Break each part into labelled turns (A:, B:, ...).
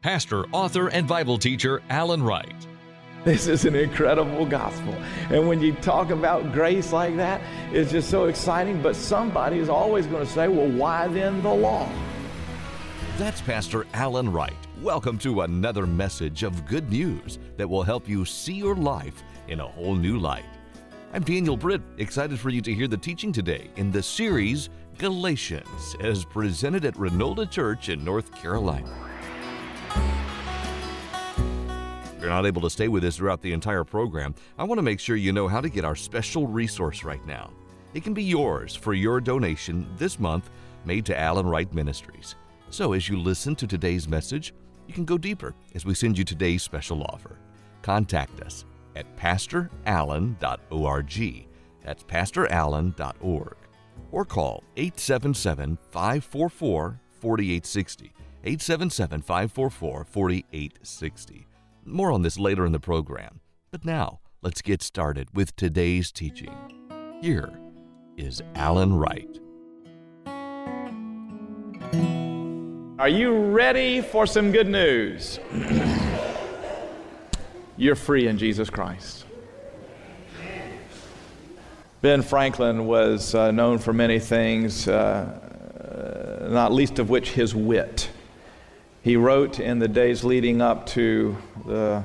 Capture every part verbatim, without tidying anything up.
A: pastor, author, and Bible teacher Alan Wright.
B: This is an incredible gospel. And when you talk about grace like that, it's just so exciting. But somebody is always going to say, well, why then the law?
A: That's Pastor Alan Wright. Welcome to another message of good news that will help you see your life in a whole new light. I'm Daniel Britt, excited for you to hear the teaching today in the series Galatians, as presented at Renolda Church in North Carolina. If you're not able to stay with us throughout the entire program, I want to make sure you know how to get our special resource right now. It can be yours for your donation this month made to Alan Wright Ministries. So as you listen to today's message, you can go deeper as we send you today's special offer. Contact us at pastor allen dot org. That's pastor allen dot org. Or call eight seven seven, five four four, four eight six zero. eight seven seven, five four four, four eight six zero. More on this later in the program. But now, let's get started with today's teaching. Here is Alan Wright.
B: Are you ready for some good news? You're free in Jesus Christ. Ben Franklin was uh, known for many things, uh, not least of which his wit. He wrote in the days leading up to the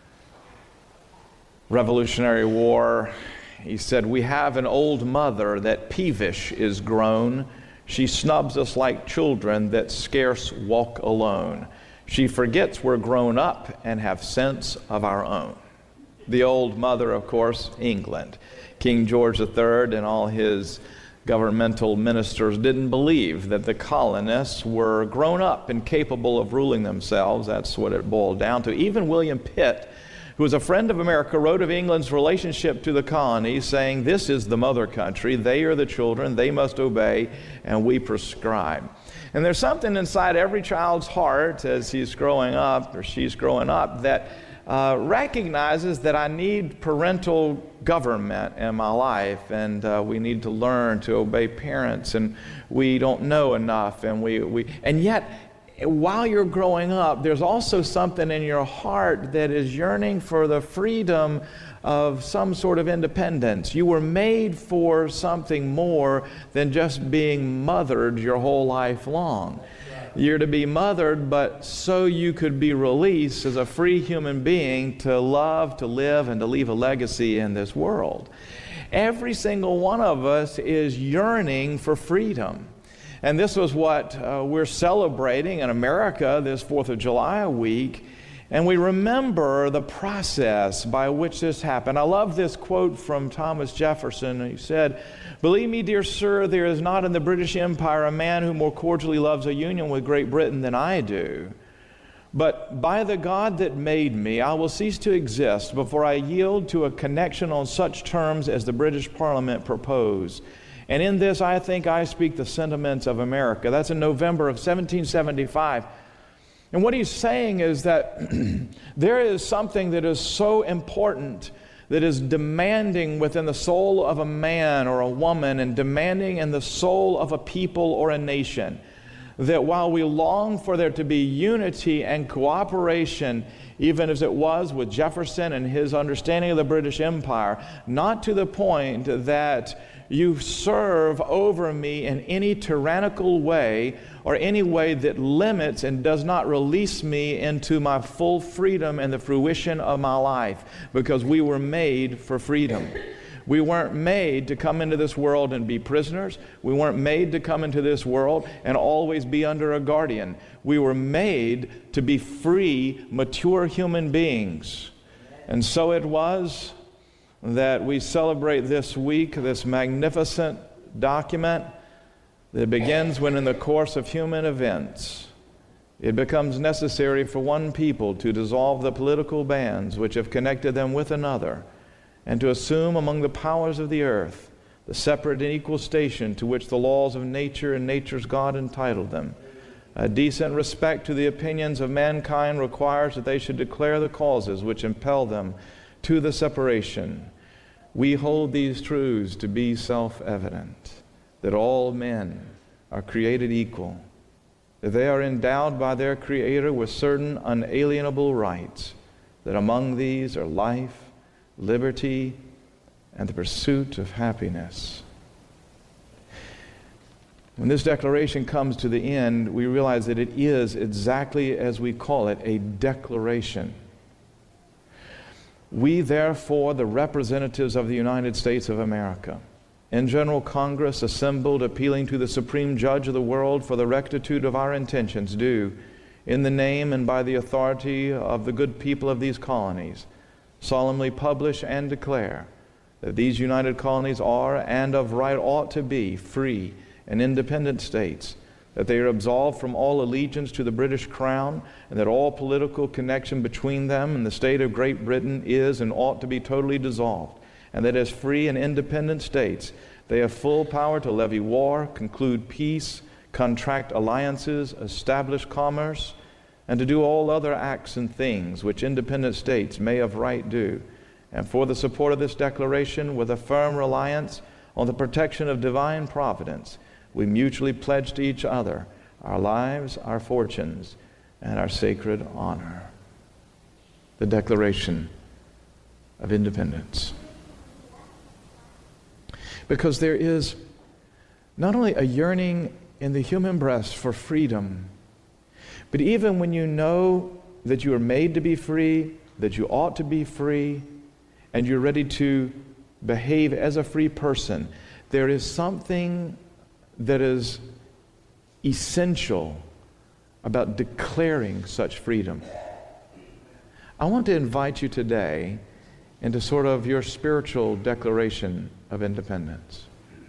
B: Revolutionary War, he said, "We have an old mother that peevish is grown. She snubs us like children that scarce walk alone. She forgets we're grown up and have sense of our own." The old mother, of course, England. King George the Third and all his governmental ministers didn't believe that the colonists were grown up and capable of ruling themselves. That's what it boiled down to. Even William Pitt, who was a friend of America, wrote of England's relationship to the colonies, saying, "This is the mother country. They are the children. They must obey, and we prescribe." And there's something inside every child's heart as he's growing up or she's growing up that uh, recognizes that I need parental government in my life, and uh, we need to learn to obey parents, and we don't know enough, and we, we and yet while you're growing up, there's also something in your heart that is yearning for the freedom of some sort of independence. You were made for something more than just being mothered your whole life long. You're to be mothered, but so you could be released as a free human being to love, to live, and to leave a legacy in this world. Every single one of us is yearning for freedom. And this was what uh, we're celebrating in America this fourth of July week. And we remember the process by which this happened. I love this quote from Thomas Jefferson. He said, "Believe me, dear sir, there is not in the British Empire a man who more cordially loves a union with Great Britain than I do. But by the God that made me, I will cease to exist before I yield to a connection on such terms as the British Parliament propose. And in this, I think I speak the sentiments of America." That's in November of seventeen seventy-five. And what he's saying is that there is something that is so important, that is demanding within the soul of a man or a woman, and demanding in the soul of a people or a nation, that while we long for there to be unity and cooperation, even as it was with Jefferson and his understanding of the British Empire, not to the point that you serve over me in any tyrannical way or any way that limits and does not release me into my full freedom and the fruition of my life, because we were made for freedom. We weren't made to come into this world and be prisoners. We weren't made to come into this world and always be under a guardian. We were made to be free, mature human beings. And so it was that we celebrate this week this magnificent document that begins when, in the course of human events, it becomes necessary for one people to dissolve the political bands which have connected them with another, and to assume among the powers of the earth the separate and equal station to which the laws of nature and nature's God entitled them. A decent respect to the opinions of mankind requires that they should declare the causes which impel them to the separation. We hold these truths to be self-evident, that all men are created equal, that they are endowed by their Creator with certain unalienable rights, that among these are life, liberty, and the pursuit of happiness. When this declaration comes to the end, we realize that it is exactly as we call it, a declaration. We, therefore, the representatives of the United States of America, in General Congress assembled, appealing to the Supreme Judge of the world for the rectitude of our intentions, do, in the name and by the authority of the good people of these colonies, solemnly publish and declare that these united colonies are, and of right ought to be, free and independent states, that they are absolved from all allegiance to the British Crown, and that all political connection between them and the state of Great Britain is and ought to be totally dissolved, and that as free and independent states, they have full power to levy war, conclude peace, contract alliances, establish commerce, and to do all other acts and things which independent states may of right do. And for the support of this declaration, with a firm reliance on the protection of divine providence, we mutually pledge to each other our lives, our fortunes, and our sacred honor. The Declaration of Independence. Because there is not only a yearning in the human breast for freedom, but even when you know that you are made to be free, that you ought to be free, and you're ready to behave as a free person, there is something that is essential about declaring such freedom. I want to invite you today into sort of your spiritual declaration of independence.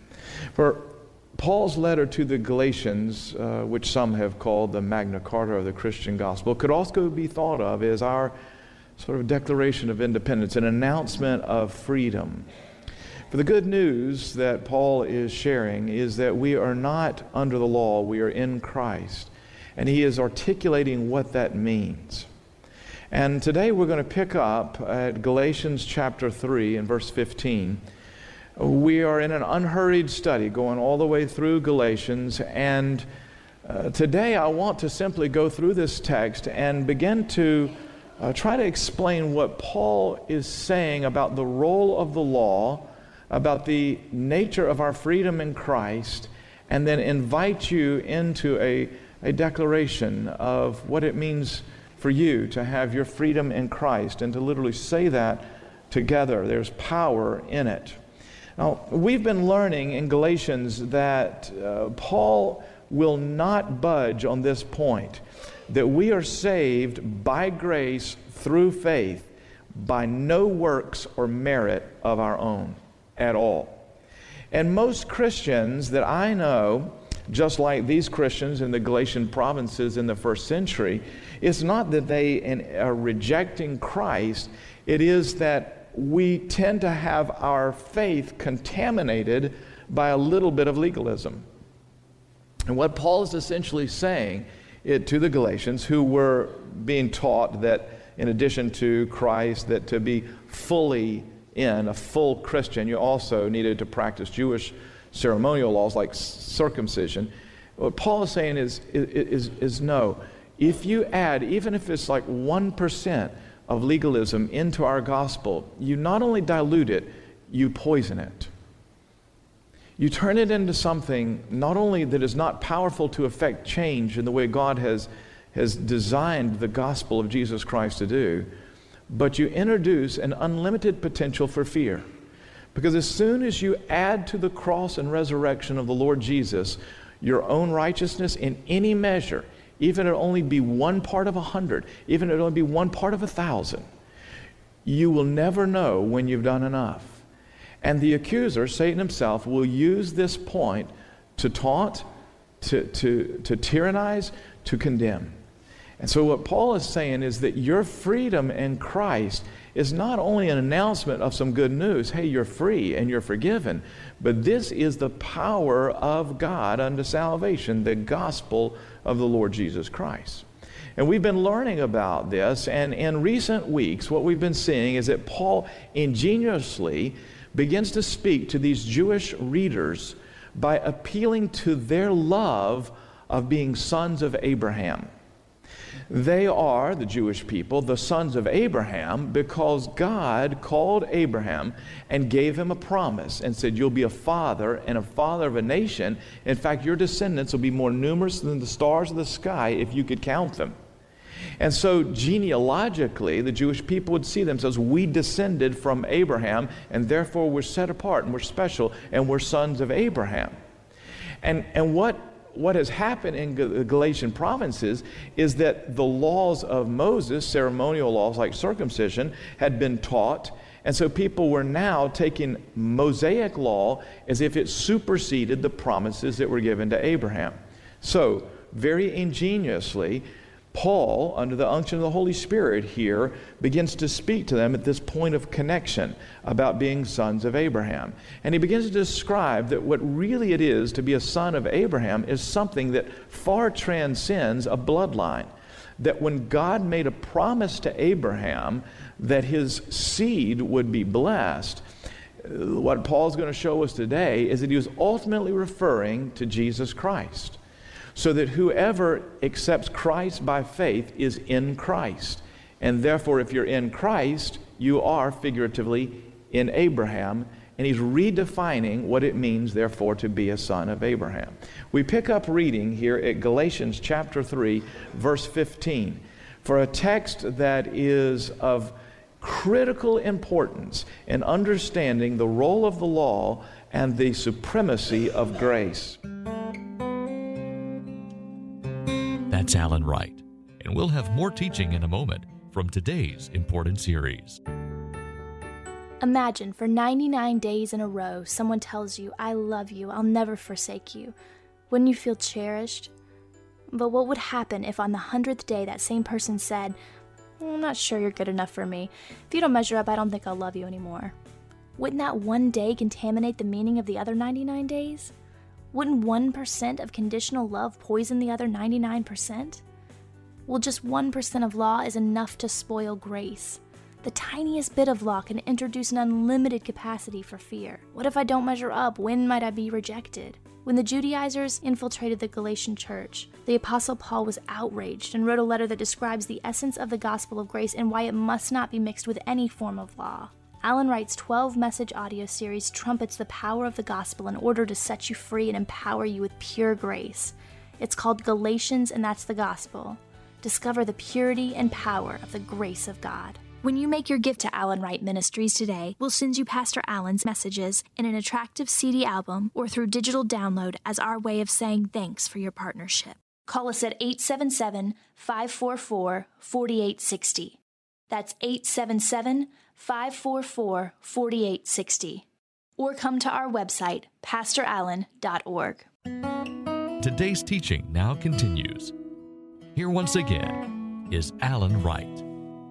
B: For Paul's letter to the Galatians, uh, which some have called the Magna Carta of the Christian gospel, could also be thought of as our sort of declaration of independence, an announcement of freedom. For the good news that Paul is sharing is that we are not under the law, we are in Christ. And he is articulating what that means. And today we're going to pick up at Galatians chapter three and verse fifteen. We are in an unhurried study going all the way through Galatians, and uh, today I want to simply go through this text and begin to uh, try to explain what Paul is saying about the role of the law, about the nature of our freedom in Christ, and then invite you into a, a declaration of what it means for you to have your freedom in Christ and to literally say that together. There's power in it. Now, we've been learning in Galatians that uh, Paul will not budge on this point, that we are saved by grace through faith, by no works or merit of our own at all. And most Christians that I know, just like these Christians in the Galatian provinces in the first century, it's not that they are rejecting Christ, it is that we tend to have our faith contaminated by a little bit of legalism. And what Paul is essentially saying it, to the Galatians, who were being taught that in addition to Christ, that to be fully in, a full Christian, you also needed to practice Jewish ceremonial laws like circumcision. What Paul is saying is, is, is no. If you add, even if it's like one percent of legalism into our gospel, you not only dilute it, you poison it. You turn it into something not only that is not powerful to effect change in the way God has, has designed the gospel of Jesus Christ to do, but you introduce an unlimited potential for fear. Because as soon as you add to the cross and resurrection of the Lord Jesus your own righteousness in any measure, even if it only be one part of a hundred, even if it only be one part of a thousand, you will never know when you've done enough. And the accuser, Satan himself, will use this point to taunt, to, to, to tyrannize, to condemn. And so what Paul is saying is that your freedom in Christ is not only an announcement of some good news, hey, you're free and you're forgiven, but this is the power of God unto salvation, the gospel of the Lord Jesus Christ. And we've been learning about this, and in recent weeks, what we've been seeing is that Paul ingeniously begins to speak to these Jewish readers by appealing to their love of being sons of Abraham. They are, the Jewish people, the sons of Abraham because God called Abraham and gave him a promise and said, you'll be a father and a father of a nation. In fact, your descendants will be more numerous than the stars of the sky if you could count them. And so genealogically, the Jewish people would see themselves, we descended from Abraham, and therefore we're set apart and we're special and we're sons of Abraham. And, and what What has happened in the Galatian provinces is that the laws of Moses, ceremonial laws like circumcision, had been taught, and so people were now taking Mosaic law as if it superseded the promises that were given to Abraham. So, very ingeniously, Paul, under the unction of the Holy Spirit here, begins to speak to them at this point of connection about being sons of Abraham. And he begins to describe that what really it is to be a son of Abraham is something that far transcends a bloodline. That when God made a promise to Abraham that his seed would be blessed, what Paul's going to show us today is that he was ultimately referring to Jesus Christ. So that whoever accepts Christ by faith is in Christ. And therefore, if you're in Christ, you are figuratively in Abraham. And he's redefining what it means, therefore, to be a son of Abraham. We pick up reading here at Galatians chapter three, verse fifteen, for a text that is of critical importance in understanding the role of the law and the supremacy of grace.
C: That's Alan Wright, and we'll have more teaching in a moment from today's important series.
D: Imagine for ninety-nine days in a row someone tells you, I love you, I'll never forsake you. Wouldn't you feel cherished? But what would happen if on the hundredth day that same person said, I'm not sure you're good enough for me. If you don't measure up, I don't think I'll love you anymore. Wouldn't that one day contaminate the meaning of the other ninety-nine days? Wouldn't one percent of conditional love poison the other ninety-nine percent? Well, just one percent of law is enough to spoil grace. The tiniest bit of law can introduce an unlimited capacity for fear. What if I don't measure up? When might I be rejected? When the Judaizers infiltrated the Galatian church, the Apostle Paul was outraged and wrote a letter that describes the essence of the gospel of grace and why it must not be mixed with any form of law. Alan Wright's twelve-message audio series trumpets the power of the gospel in order to set you free and empower you with pure grace. It's called Galatians, and that's the gospel. Discover the purity and power of the grace of God. When you make your gift to Alan Wright Ministries today, we'll send you Pastor Alan's messages in an attractive C D album or through digital download as our way of saying thanks for your partnership. Call us at eight seven seven, five four four, four eight six zero. That's eight seven seven, five four four, four eight six zero. Or come to our website, pastor allen dot org.
C: Today's teaching now continues. Here once again is Alan Wright.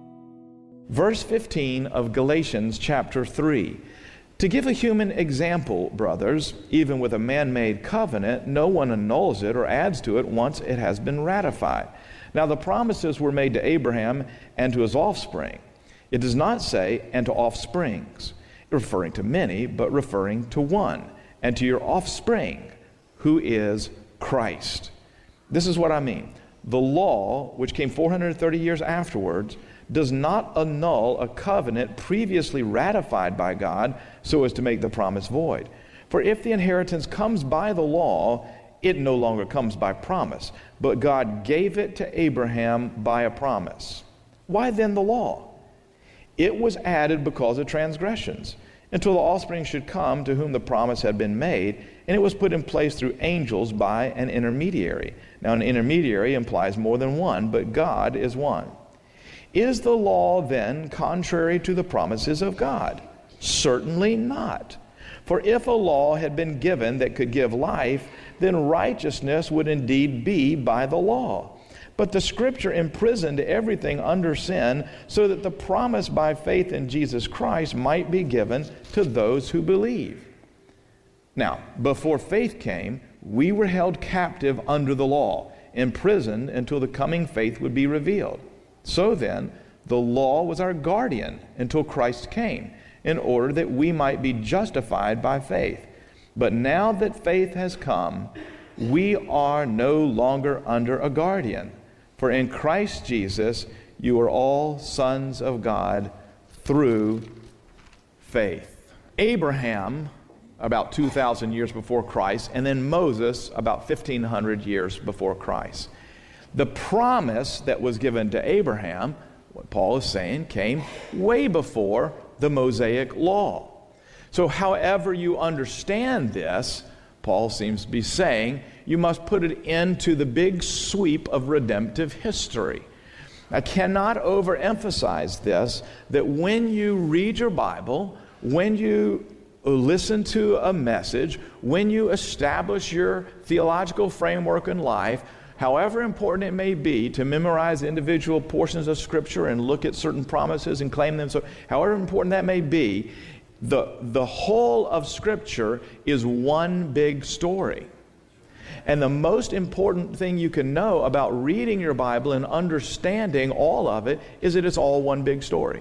B: Verse fifteen of Galatians chapter three. To give a human example, brothers, even with a man-made covenant, no one annuls it or adds to it once it has been ratified. Now the promises were made to Abraham and to his offspring. It does not say, and to offsprings, referring to many, but referring to one, and to your offspring, who is Christ. This is what I mean. The law, which came four hundred thirty years afterwards, does not annul a covenant previously ratified by God so as to make the promise void. For if the inheritance comes by the law, it no longer comes by promise, but God gave it to Abraham by a promise. Why then the law? It was added because of transgressions, until the offspring should come to whom the promise had been made, and it was put in place through angels by an intermediary. Now an intermediary implies more than one, but God is one. Is the law then contrary to the promises of God? Certainly not. For if a law had been given that could give life, then righteousness would indeed be by the law. But the Scripture imprisoned everything under sin so that the promise by faith in Jesus Christ might be given to those who believe. Now, before faith came, we were held captive under the law, imprisoned until the coming faith would be revealed. So then, the law was our guardian until Christ came, in order that we might be justified by faith. But now that faith has come, we are no longer under a guardian. For in Christ Jesus, you are all sons of God through faith. Abraham, about two thousand years before Christ, and then Moses, about fifteen hundred years before Christ. The promise that was given to Abraham, what Paul is saying, came way before the Mosaic law. So however you understand this, Paul seems to be saying, you must put it into the big sweep of redemptive history. I cannot overemphasize this, that when you read your Bible, when you listen to a message, when you establish your theological framework in life, however important it may be to memorize individual portions of Scripture and look at certain promises and claim them, so however important that may be, the, the whole of Scripture is one big story. And the most important thing you can know about reading your Bible and understanding all of it is that it's all one big story.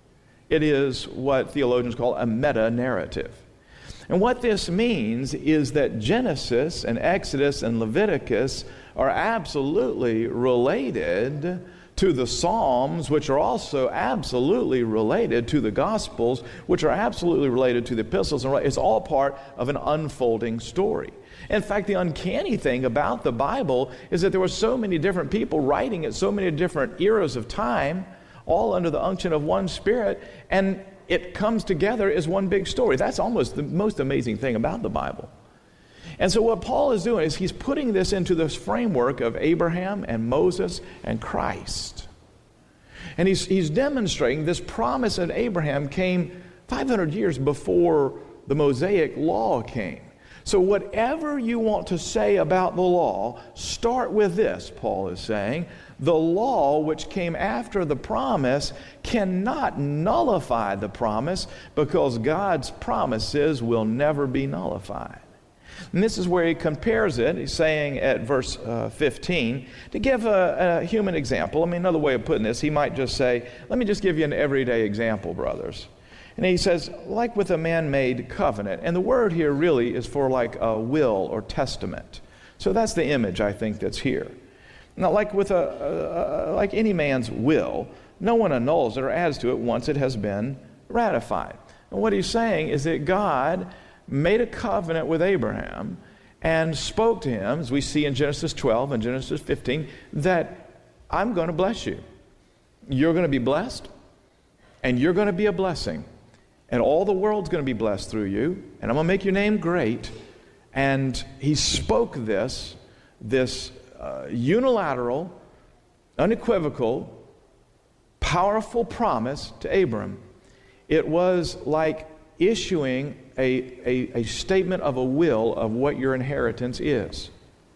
B: It is what theologians call a meta-narrative. And what this means is that Genesis and Exodus and Leviticus are absolutely related to the Psalms, which are also absolutely related to the Gospels, which are absolutely related to the epistles. And it's all part of an unfolding story. In fact, the uncanny thing about the Bible is that there were so many different people writing at so many different eras of time, all under the unction of one Spirit, and it comes together as one big story. That's almost the most amazing thing about the Bible. And so what Paul is doing is he's putting this into this framework of Abraham and Moses and Christ. And he's, he's demonstrating this promise of Abraham came five hundred years before the Mosaic law came. So whatever you want to say about the law, start with this, Paul is saying. The law which came after the promise cannot nullify the promise, because God's promises will never be nullified. And this is where he compares it. He's saying at verse uh, fifteen, to give a, a human example. I mean, another way of putting this, he might just say, let me just give you an everyday example, brothers. And he says, like with a man-made covenant. And the word here really is for like a will or testament. So that's the image, I think, that's here. Now, like with a, a like any man's will, no one annuls it or adds to it once it has been ratified. And what he's saying is that God made a covenant with Abraham and spoke to him, as we see in Genesis twelve and Genesis fifteen, that I'm going to bless you. You're going to be blessed, and you're going to be a blessing. And all the world's going to be blessed through you, and I'm going to make your name great. And he spoke this, this uh, unilateral, unequivocal, powerful promise to Abram. It was like issuing a, a, a statement of a will of what your inheritance is.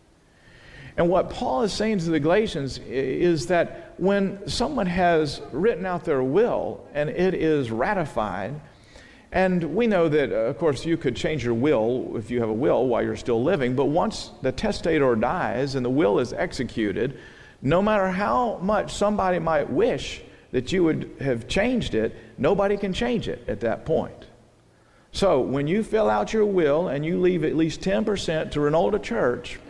B: And what Paul is saying to the Galatians is that when someone has written out their will and it is ratified, and we know that, of course, you could change your will if you have a will while you're still living, but once the testator dies and the will is executed, no matter how much somebody might wish that you would have changed it, nobody can change it at that point. So when you fill out your will and you leave at least ten percent to Renolda Church,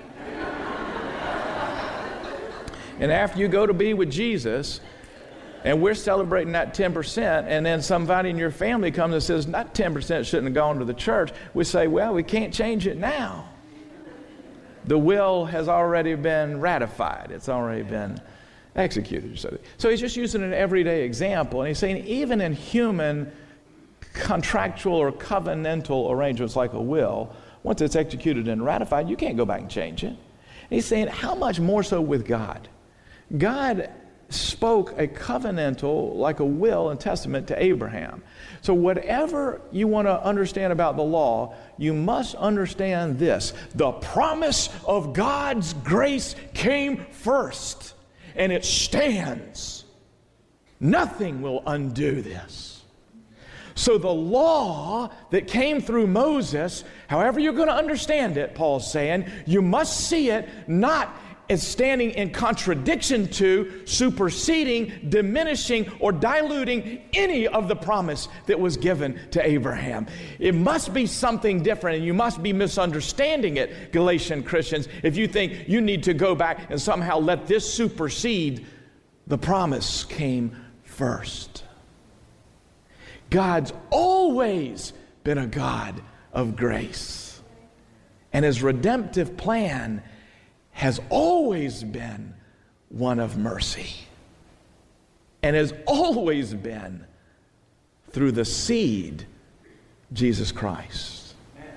B: and after you go to be with Jesus, and we're celebrating that ten percent, and then somebody in your family comes and says, that ten percent shouldn't have gone to the church, we say, well, we can't change it now. The will has already been ratified. It's already been executed. So, so he's just using an everyday example, and he's saying even in human contractual or covenantal arrangements like a will, once it's executed and ratified, you can't go back and change it. And he's saying, how much more so with God? God spoke a covenantal, like a will and testament to Abraham. So whatever you want to understand about the law, you must understand this. The promise of God's grace came first, and it stands. Nothing will undo this. So the law that came through Moses, however you're going to understand it, Paul's saying, you must see it not is standing in contradiction to, superseding, diminishing, or diluting any of the promise that was given to Abraham. It must be something different, and you must be misunderstanding it, Galatian Christians, if you think you need to go back and somehow let this supersede the promise came first. God's always been a God of grace, and His redemptive plan has always been one of mercy, and has always been through the seed, Jesus Christ.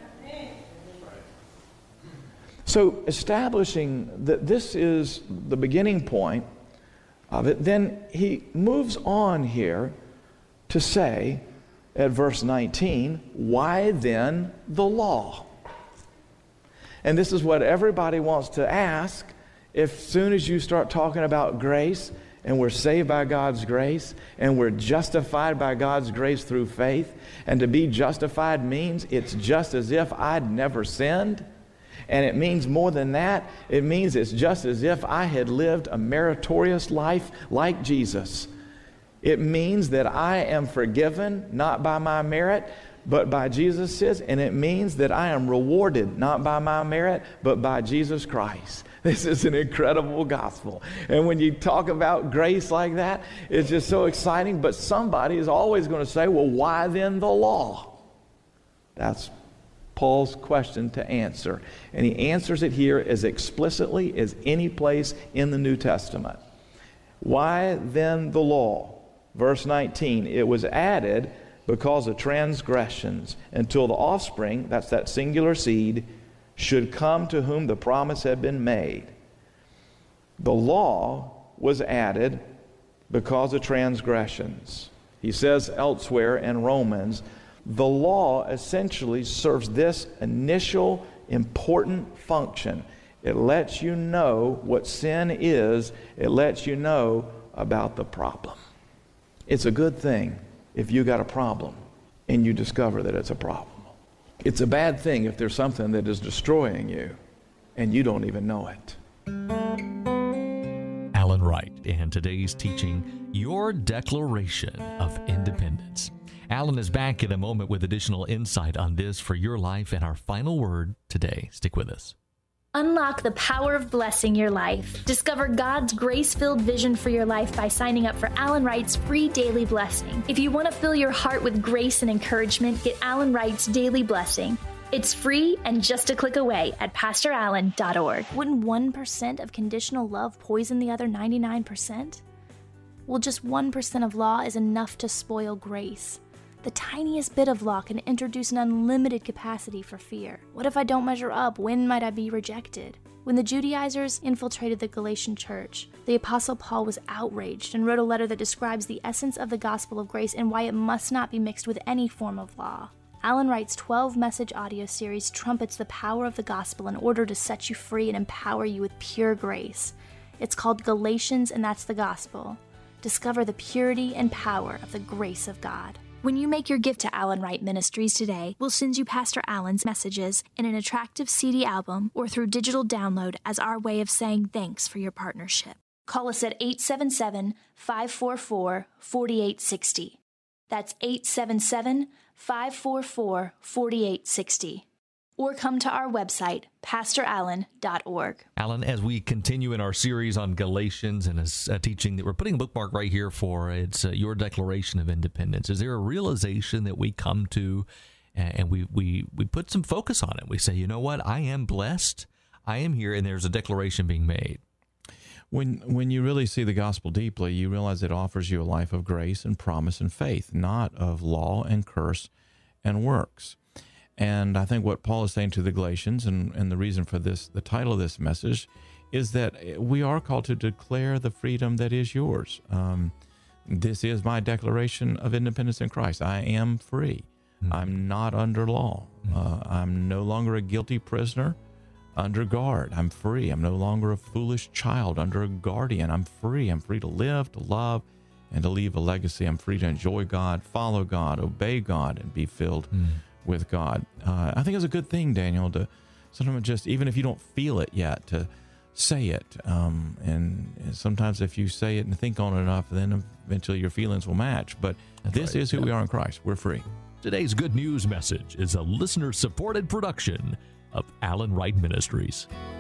B: So establishing that this is the beginning point of it, then he moves on here to say at verse nineteen, why then the law? And this is what everybody wants to ask as soon as you start talking about grace, and we're saved by God's grace, and we're justified by God's grace through faith. And to be justified means it's just as if I'd never sinned. And it means more than that. It means it's just as if I had lived a meritorious life like Jesus. It means that I am forgiven, not by my merit, but by Jesus', and it means that I am rewarded, not by my merit, but by Jesus Christ. This is an incredible gospel. And when you talk about grace like that, it's just so exciting, but somebody is always going to say, well, why then the law? That's Paul's question to answer. And he answers it here as explicitly as any place in the New Testament. Why then the law? Verse nineteen, it was added because of transgressions, until the offspring, that's that singular seed, should come to whom the promise had been made. The law was added because of transgressions. He says elsewhere in Romans, the law essentially serves this initial important function. It lets you know what sin is. It lets you know about the problem. It's a good thing if you got a problem and you discover that it's a problem. It's a bad thing if there's something that is destroying you and you don't even know it.
C: Alan Wright, and today's teaching, Your Declaration of Independence. Alan is back in a moment with additional insight on this for your life and our final word today. Stick with us.
D: Unlock the power of blessing your life. Discover God's grace-filled vision for your life by signing up for Alan Wright's free daily blessing. If you want to fill your heart with grace and encouragement, get Alan Wright's daily blessing. It's free and just a click away at pastor allen dot org. Wouldn't one percent of conditional love poison the other ninety-nine percent? Well, just one percent of law is enough to spoil grace. The tiniest bit of law can introduce an unlimited capacity for fear. What if I don't measure up? When might I be rejected? When the Judaizers infiltrated the Galatian church, the Apostle Paul was outraged and wrote a letter that describes the essence of the gospel of grace and why it must not be mixed with any form of law. Alan Wright's twelve-message audio series trumpets the power of the gospel in order to set you free and empower you with pure grace. It's called Galatians, and that's the gospel. Discover the purity and power of the grace of God. When you make your gift to Alan Wright Ministries today, we'll send you Pastor Alan's messages in an attractive C D album or through digital download as our way of saying thanks for your partnership. Call us at eight seven seven, five four four, four eight six zero. That's eight seven seven, five four four, four eight six zero. Or come to our website, pastor allen dot org.
C: Alan, as we continue in our series on Galatians and a, a teaching that we're putting a bookmark right here for, it's uh, Your Declaration of Independence. Is there a realization that we come to and we, we, we put some focus on it? We say, you know what, I am blessed, I am here, and there's a declaration being made.
E: When when you really see the gospel deeply, you realize it offers you a life of grace and promise and faith, not of law and curse and works. And I think what Paul is saying to the Galatians, and, and the reason for this, the title of this message, is that we are called to declare the freedom that is yours. Um, this is my declaration of independence in Christ. I am free. Mm-hmm. I'm not under law. Mm-hmm. Uh, I'm no longer a guilty prisoner under guard. I'm free. I'm no longer a foolish child under a guardian. I'm free. I'm free to live, to love, and to leave a legacy. I'm free to enjoy God, follow God, obey God, and be filled mm-hmm. with God. Uh, I think it's a good thing, Daniel, to sometimes just, even if you don't feel it yet, to say it. Um, and, and sometimes if you say it and think on it enough, then eventually your feelings will match. But
C: That's
E: this
C: right.
E: is who
C: Yeah.
E: we are in Christ. We're free.
C: Today's Good News message is a listener-supported production of Alan Wright Ministries.